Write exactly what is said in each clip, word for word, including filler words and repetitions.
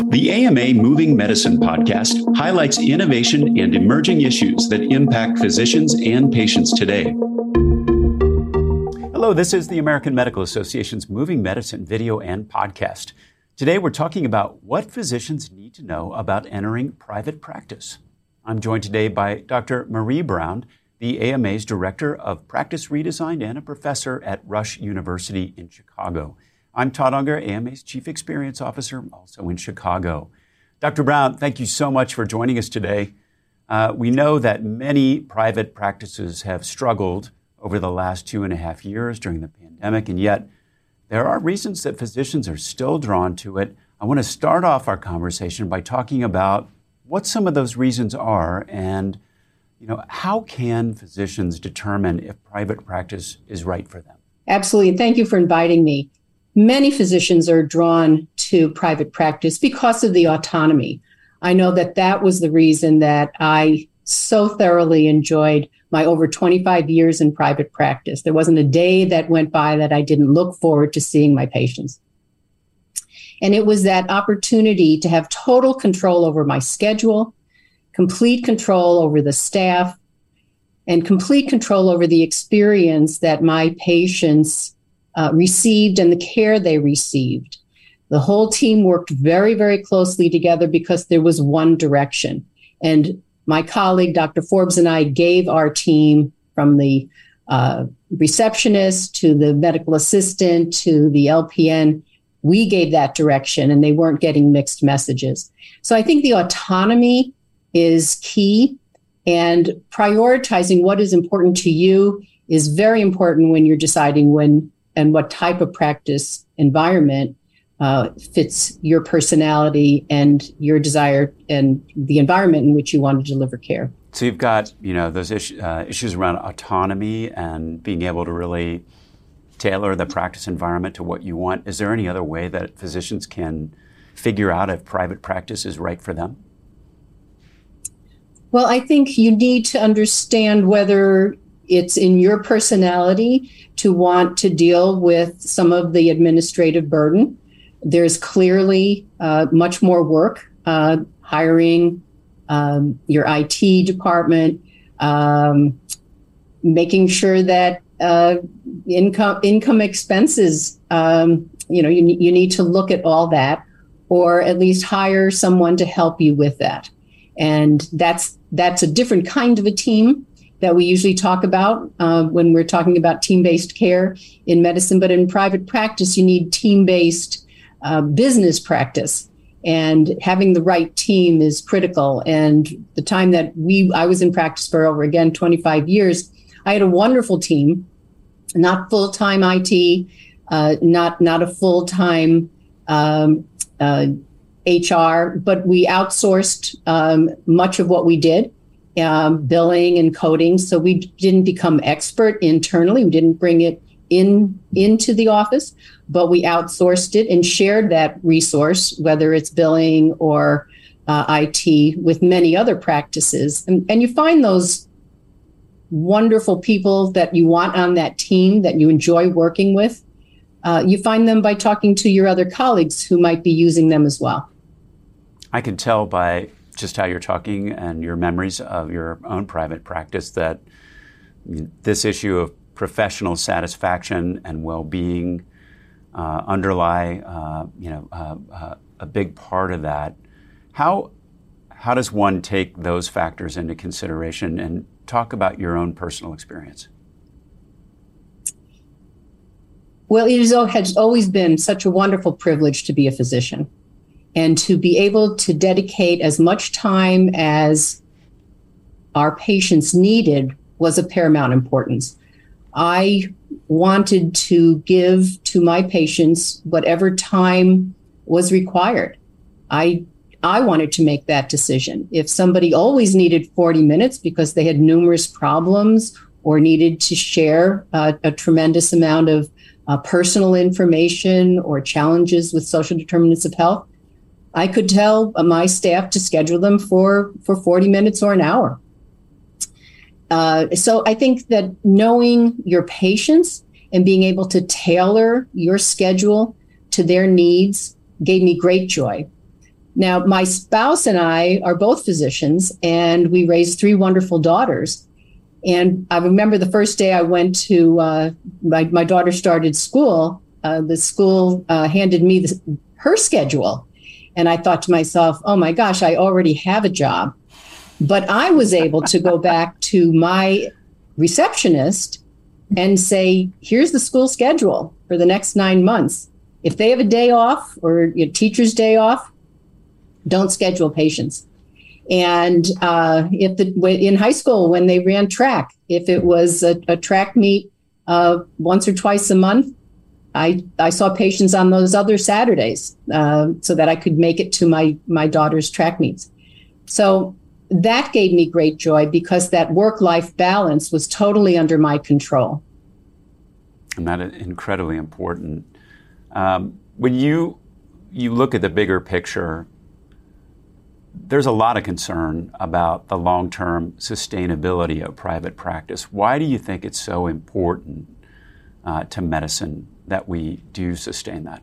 The A M A Moving Medicine podcast highlights innovation and emerging issues that impact physicians and patients today. Hello, this is the American Medical Association's Moving Medicine video and podcast. Today we're talking about what physicians need to know about entering private practice. I'm joined today by Doctor Marie Brown, the A M A's Director of Practice Redesign and a professor at Rush University in Chicago. I'm Todd Unger, A M A's Chief Experience Officer, also in Chicago. Doctor Brown, thank you so much for joining us today. Uh, we know that many private practices have struggled over the last two and a half years during the pandemic, and yet there are reasons that physicians are still drawn to it. I want to start off our conversation by talking about what some of those reasons are and, you know, how can physicians determine if private practice is right for them? Absolutely. Thank you for inviting me. Many physicians are drawn to private practice because of the autonomy. I know that that was the reason that I so thoroughly enjoyed my over twenty-five years in private practice. There wasn't a day that went by that I didn't look forward to seeing my patients. And it was that opportunity to have total control over my schedule, complete control over the staff, and complete control over the experience that my patients uh, received and the care they received. The whole team worked very, very closely together because there was one direction. And my colleague, Doctor Forbes, and I gave our team, from the uh, receptionist to the medical assistant to the L P N, we gave that direction and they weren't getting mixed messages. So I think the autonomy is key, and prioritizing what is important to you is very important when you're deciding when and what type of practice environment uh, fits your personality and your desire and the environment in which you want to deliver care. So you've got, you know, those issues, uh, issues around autonomy and being able to really tailor the practice environment to what you want. Is there any other way that physicians can figure out if private practice is right for them? Well, I think you need to understand whether it's in your personality to want to deal with some of the administrative burden. There's clearly uh, much more work, uh, hiring um, your I T department, um, making sure that uh, income income expenses, um, you know, you, you need to look at all that, or at least hire someone to help you with that. And that's that's a different kind of a team that we usually talk about uh, when we're talking about team-based care in medicine. But in private practice, you need team-based uh, business practice. And having the right team is critical. And the time that we I was in practice for over, again, twenty-five years, I had a wonderful team, not full-time I T, uh, not, not a full-time um, uh, H R, but we outsourced um, much of what we did, um, billing and coding. So we didn't become expert internally. We didn't bring it in into the office, but we outsourced it and shared that resource, whether it's billing or uh, I T, with many other practices. And, and you find those wonderful people that you want on that team that you enjoy working with. Uh, you find them by talking to your other colleagues who might be using them as well. I can tell by just how you're talking and your memories of your own private practice that this issue of professional satisfaction and well-being uh, underlie, uh, you know, uh, uh, a big part of that. How how does one take those factors into consideration, and talk about your own personal experience? Well, it is, has always been such a wonderful privilege to be a physician and to be able to dedicate as much time as our patients needed was of paramount importance. I wanted to give to my patients whatever time was required. I I wanted to make that decision. If somebody always needed forty minutes because they had numerous problems or needed to share uh, a tremendous amount of uh, personal information or challenges with social determinants of health, I could tell my staff to schedule them for, for forty minutes or an hour. Uh, so I think that knowing your patients and being able to tailor your schedule to their needs gave me great joy. Now, my spouse and I are both physicians, and we raised three wonderful daughters. And I remember the first day I went to, uh, my, my daughter started school, uh, the school uh, handed me the, her schedule. And I thought to myself, oh my gosh, I already have a job. But I was able to go back to my receptionist and say, here's the school schedule for the next nine months. If they have a day off or your teacher's day off, don't schedule patients. And uh, if the in high school, when they ran track, if it was a, a track meet uh, once or twice a month, I, I saw patients on those other Saturdays uh, so that I could make it to my, my daughter's track meets. So that gave me great joy because that work-life balance was totally under my control. And that is incredibly important. Um, when you you look at the bigger picture, there's a lot of concern about the long-term sustainability of private practice. Why do you think it's so important uh, to medicine that we do sustain that?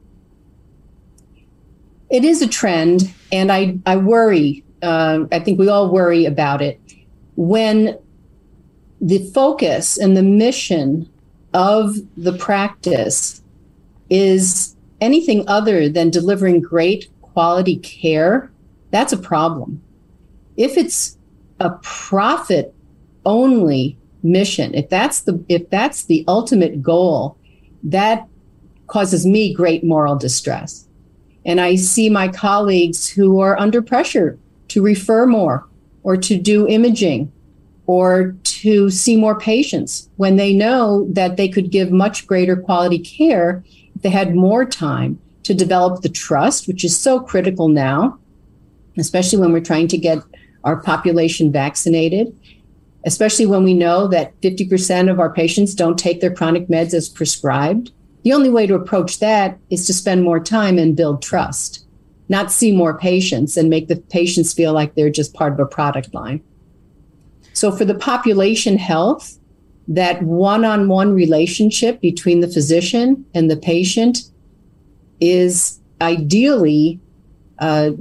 It is a trend, and I, I worry. Uh, I think we all worry about it. When the focus and the mission of the practice is anything other than delivering great quality care, that's a problem. If it's a profit only mission, if that's the if that's the ultimate goal, that causes me great moral distress. And I see my colleagues who are under pressure to refer more or to do imaging or to see more patients when they know that they could give much greater quality care if they had more time to develop the trust, which is so critical now, especially when we're trying to get our population vaccinated, especially when we know that fifty percent of our patients don't take their chronic meds as prescribed. The only way to approach that is to spend more time and build trust, not see more patients and make the patients feel like they're just part of a product line. So for the population health, that one-on-one relationship between the physician and the patient is ideally uh,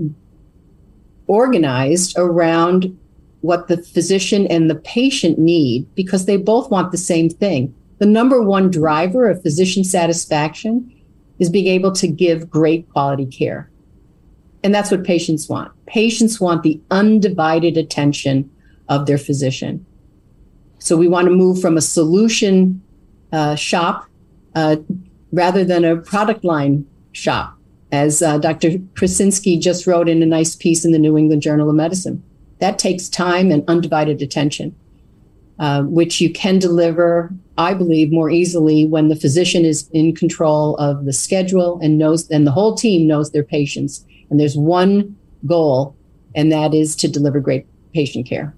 organized around what the physician and the patient need, because they both want the same thing. The number one driver of physician satisfaction is being able to give great quality care. And that's what patients want. Patients want the undivided attention of their physician. So we want to move from a solution uh, shop uh, rather than a product line shop, as uh, Doctor Krasinski just wrote in a nice piece in the New England Journal of Medicine. That takes time and undivided attention, uh, which you can deliver, I believe, more easily when the physician is in control of the schedule and knows, and the whole team knows their patients. And there's one goal, and that is to deliver great patient care.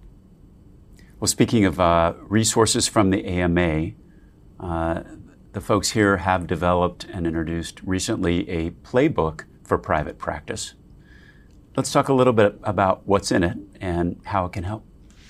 Well, speaking of uh, resources from the A M A, uh, the folks here have developed and introduced recently a playbook for private practice. Let's talk a little bit about what's in it and how it can help.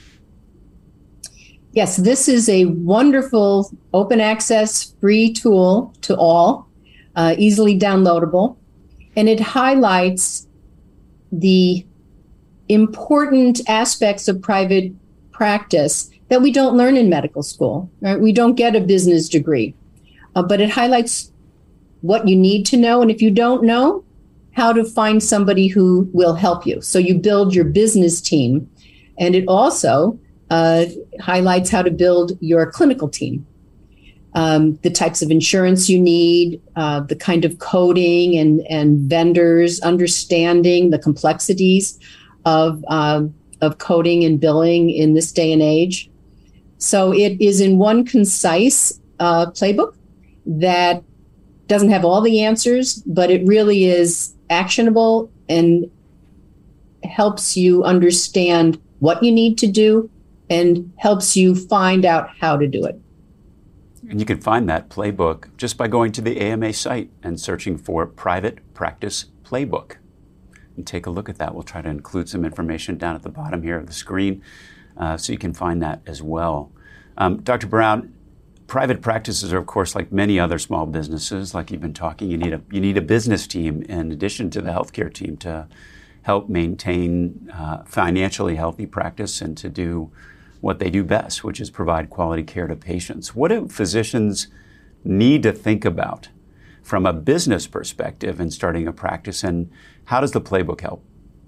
Yes, this is a wonderful open access free tool to all, uh, easily downloadable, and it highlights the important aspects of private practice that we don't learn in medical school. Right? We don't get a business degree, uh, but it highlights what you need to know, and if you don't know, how to find somebody who will help you. So you build your business team, and it also uh, highlights how to build your clinical team. Um, the types of insurance you need, uh, the kind of coding and, and vendors, understanding the complexities of, uh, of coding and billing in this day and age. So it is in one concise uh, playbook that doesn't have all the answers, but it really is actionable and helps you understand what you need to do and helps you find out how to do it. And you can find that playbook just by going to the A M A site and searching for Private Practice Playbook. And take a look at that. We'll try to include some information down at the bottom here of the screen uh, so you can find that as well. Um, Doctor Brown, private practices are, of course, like many other small businesses, like you've been talking, you need a you need a business team in addition to the healthcare team to help maintain uh, financially healthy practice and to do what they do best, which is provide quality care to patients. What do physicians need to think about from a business perspective in starting a practice, and how does the playbook help?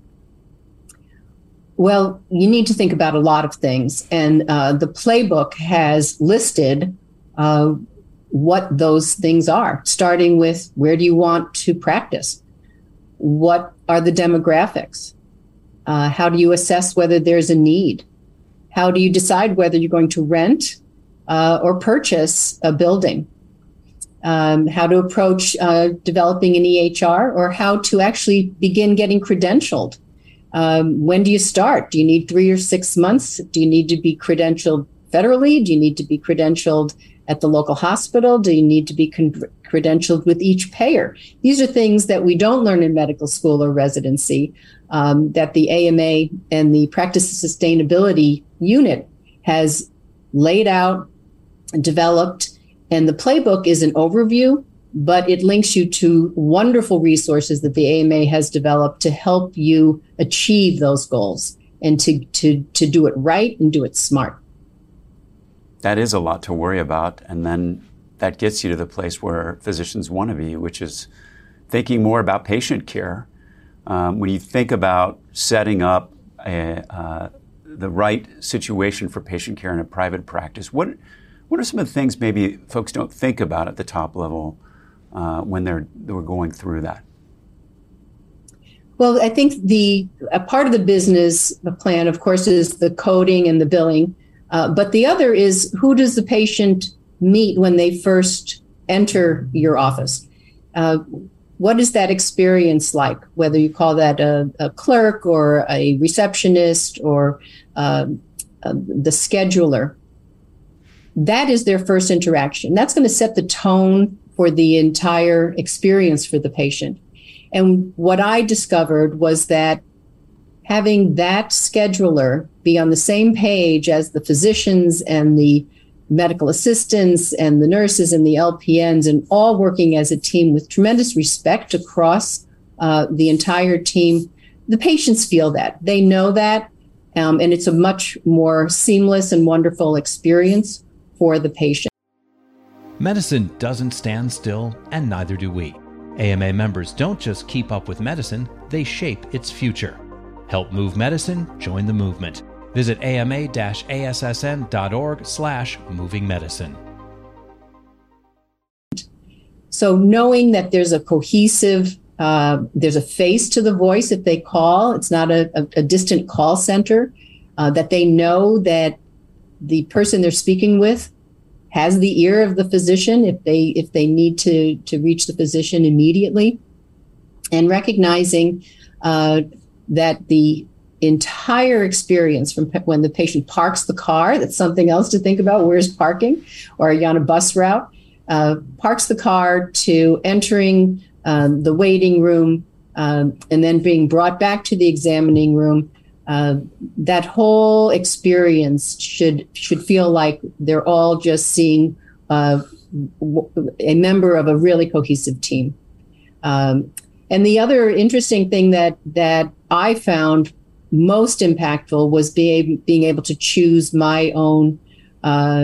Well, you need to think about a lot of things, and uh, the playbook has listed uh, what those things are, starting with where do you want to practice? What are the demographics? Uh, how do you assess whether there's a need? How do you decide whether you're going to rent uh, or purchase a building? Um, how to approach uh, developing an E H R, or how to actually begin getting credentialed. Um, when do you start? Do you need three or six months? Do you need to be credentialed federally? Do you need to be credentialed at the local hospital? Do you need to be con- credentialed with each payer? These are things that we don't learn in medical school or residency, um, that the A M A and the Practice Sustainability Unit has laid out, developed, and the playbook is an overview, but it links you to wonderful resources that the A M A has developed to help you achieve those goals and to, to, to do it right and do it smart. That is a lot to worry about. And then that gets you to the place where physicians want to be, which is thinking more about patient care. Um, when you think about setting up a, uh, the right situation for patient care in a private practice, what what are some of the things maybe folks don't think about at the top level uh, when they're they're going through that? Well, I think the a part of the business plan, of course, is the coding and the billing. Uh, but the other is, who does the patient meet when they first enter your office? Uh, what is that experience like, whether you call that a, a clerk or a receptionist or uh, uh, the scheduler? That is their first interaction. That's going to set the tone for the entire experience for the patient. And what I discovered was that having that scheduler be on the same page as the physicians and the medical assistants and the nurses and the L P Ns, and all working as a team with tremendous respect across uh, the entire team, the patients feel that. They know that, um, and it's a much more seamless and wonderful experience for the patient. Medicine doesn't stand still, and neither do we. A M A members don't just keep up with medicine, they shape its future. Help move medicine, join the movement. Visit ama-assn.org slash moving medicine. So knowing that there's a cohesive, uh, there's a face to the voice if they call, it's not a, a, a distant call center, uh, that they know that the person they're speaking with has the ear of the physician if they if they need to, to reach the physician immediately, and recognizing uh, that the entire experience from pe- when the patient parks the car, that's something else to think about, where's parking, or are you on a bus route, uh, parks the car to entering um, the waiting room um, and then being brought back to the examining room. Uh, that whole experience should should feel like they're all just seeing uh, w- a member of a really cohesive team. Um, and the other interesting thing that that I found most impactful was being being able to choose my own uh,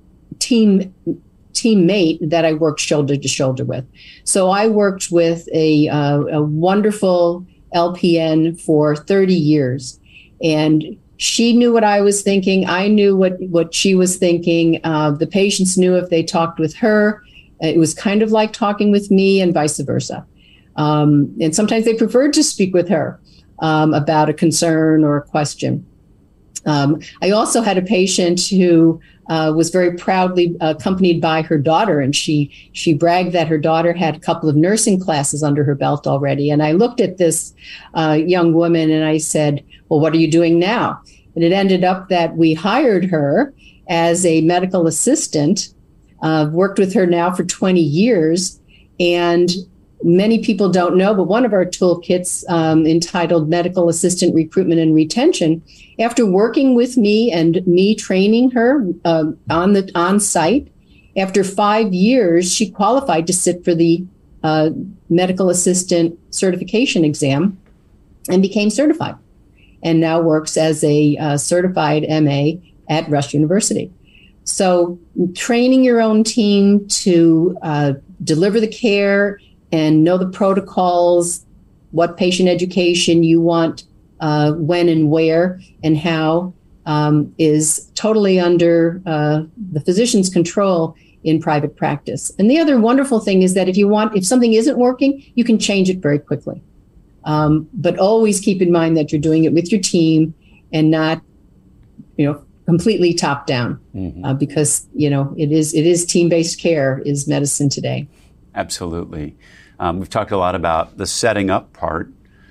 team teammate that I worked shoulder to shoulder with. So I worked with a uh, a wonderful L P N for thirty years. And she knew what I was thinking. I knew what, what she was thinking. Uh, the patients knew if they talked with her. It was kind of like talking with me, and vice versa. Um, and sometimes they preferred to speak with her um, about a concern or a question. Um, I also had a patient who uh, was very proudly accompanied by her daughter, and she she bragged that her daughter had a couple of nursing classes under her belt already. And I looked at this uh, young woman and I said, well, what are you doing now? And it ended up that we hired her as a medical assistant, uh, worked with her now for twenty years. And many people don't know, but one of our toolkits um, entitled Medical Assistant Recruitment and Retention, after working with me and me training her uh, on the on site After five years, she qualified to sit for the uh, medical assistant certification exam and became certified, and now works as a uh, certified M A at Rush University. So training your own team to uh, deliver the care and know the protocols, what patient education you want, uh, when and where and how, um, is totally under uh, the physician's control in private practice. And the other wonderful thing is that if you want, if something isn't working, you can change it very quickly. Um, but always keep in mind that you're doing it with your team and not, you know, completely top down, mm-hmm. uh, because, you know, it is it is team-based care is medicine today. Absolutely. Um, we've talked a lot about the setting up part,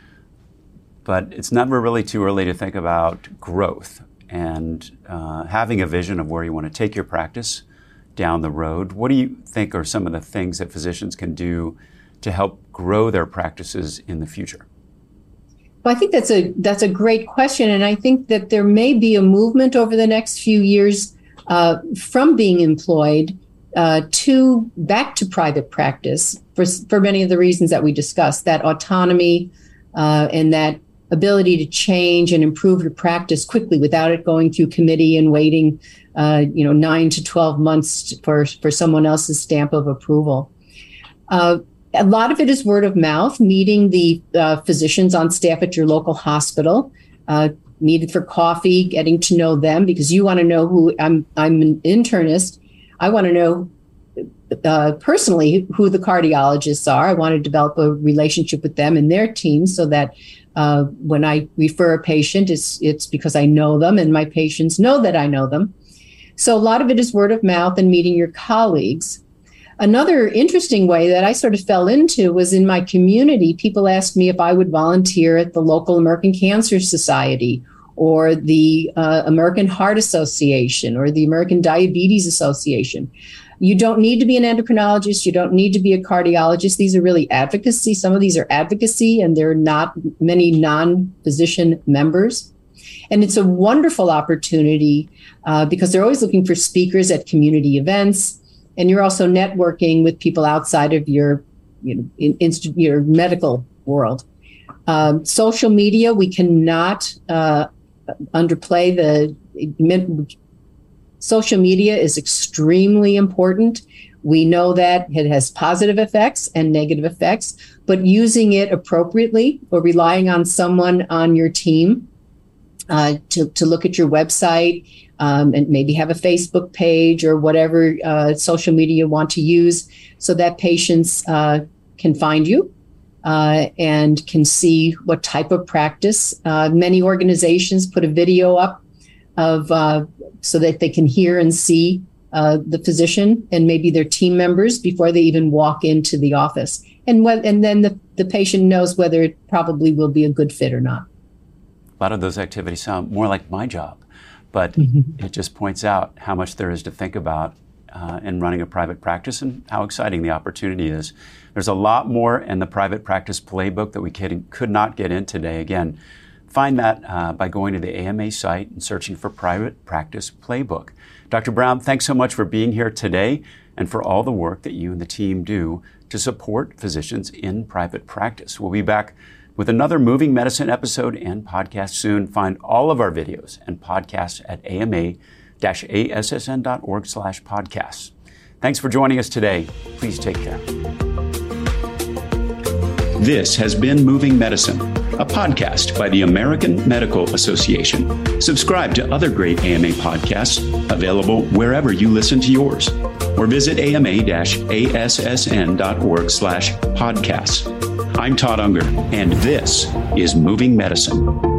but it's never really too early to think about growth and uh, having a vision of where you want to take your practice down the road. What do you think are some of the things that physicians can do to help grow their practices in the future? Well, I think that's a that's a great question, and I think that there may be a movement over the next few years uh, from being employed uh, to back to private practice for for many of the reasons that we discussed. That autonomy uh, and that ability to change and improve your practice quickly without it going through committee and waiting, uh, you know, nine to twelve months for for someone else's stamp of approval. Uh, A lot of it is word of mouth, meeting the uh, physicians on staff at your local hospital, uh, meeting for coffee, getting to know them, because you want to know who, I'm I'm an internist. I want to know uh, personally who the cardiologists are. I want to develop a relationship with them and their team so that uh, when I refer a patient, it's, it's because I know them and my patients know that I know them. So a lot of it is word of mouth and meeting your colleagues. Another interesting way that I sort of fell into was in my community. People asked me if I would volunteer at the local American Cancer Society or the uh, American Heart Association or the American Diabetes Association. You don't need to be an endocrinologist. You don't need to be a cardiologist. These are really advocacy. Some of these are advocacy, and there are not many non-physician members. And it's a wonderful opportunity uh, because they're always looking for speakers at community events. And you're also networking with people outside of your, you know, in, in, your medical world. Um, social media, we cannot uh, underplay the. Social media is extremely important. We know that it has positive effects and negative effects, but using it appropriately or relying on someone on your team uh, to, to look at your website, Um, and maybe have a Facebook page or whatever uh, social media you want to use so that patients uh, can find you uh, and can see what type of practice. Uh, many organizations put a video up of uh, so that they can hear and see uh, the physician and maybe their team members before they even walk into the office. And, when, and then the, the patient knows whether it probably will be a good fit or not. A lot of those activities sound more like my job. But Mm-hmm. it just points out how much there is to think about uh, in running a private practice and how exciting the opportunity is. There's a lot more in the private practice playbook that we could, could not get in today. Again, find that uh, by going to the A M A site and searching for Private Practice Playbook. Doctor Brown, thanks so much for being here today and for all the work that you and the team do to support physicians in private practice. We'll be back with another Moving Medicine episode and podcast soon. Find all of our videos and podcasts at ama-assn.org slash podcasts. Thanks for joining us today. Please take care. This has been Moving Medicine, a podcast by the American Medical Association. Subscribe to other great A M A podcasts available wherever you listen to yours, or visit ama-assn.org slash podcasts. I'm Todd Unger, and this is Moving Medicine.